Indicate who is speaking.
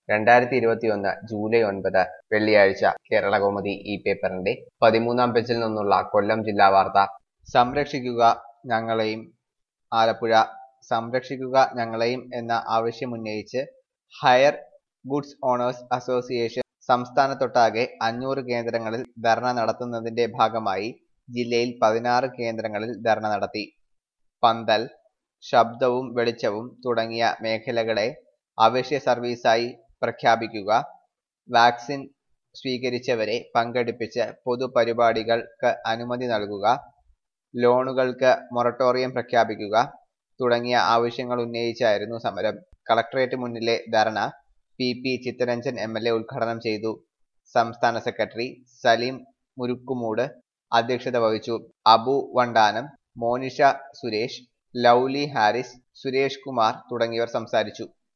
Speaker 1: 2021 July 9 വെള്ളിയാഴ്ച കേരളകൗമുദി ഈ പേപ്പറിന്റെ 13-ാം പേജിൽ നിന്നുള്ള കൊല്ലം ജില്ലാ വാർത്ത. സംരക്ഷിക്കുക ഞങ്ങളെയും. ആലപ്പുഴ. സംരക്ഷിക്കുക ഞങ്ങളെയും എന്ന ആവശ്യമുന്നയിച്ച് ഹയർ ഗുഡ്സ് ഓണേഴ്സ് അസോസിയേഷൻ സംസ്ഥാനത്തൊട്ടാകെ 500 കേന്ദ്രങ്ങളിൽ ധർണ നടത്തുന്നതിന്റെ ഭാഗമായി ജില്ലയിൽ 16 കേന്ദ്രങ്ങളിൽ ധർണ നടത്തി. പന്തൽ, ശബ്ദവും വെളിച്ചവും തുടങ്ങിയ മേഖലകളെ അവശ്യ സർവീസായി പ്രഖ്യാപിക്കുക, വാക്സിൻ സ്വീകരിച്ചവരെ പങ്കെടുപ്പിച്ച് പൊതുപരിപാടികൾക്ക് അനുമതി നൽകുക, ലോണുകൾക്ക് മൊറട്ടോറിയം പ്രഖ്യാപിക്കുക തുടങ്ങിയ ആവശ്യങ്ങൾ ഉന്നയിച്ചായിരുന്നു സമരം. കളക്ടറേറ്റ് മുന്നിലെ ധർണ പി ചിത്തരഞ്ജൻ MLA ഉദ്ഘാടനം ചെയ്തു. സംസ്ഥാന സെക്രട്ടറി സലീം മുരുക്കുമൂട് അധ്യക്ഷത വഹിച്ചു. അബു വണ്ടാനം, മോനിഷ സുരേഷ്, ലൗലി ഹാരിസ്, സുരേഷ് കുമാർ തുടങ്ങിയവർ സംസാരിച്ചു.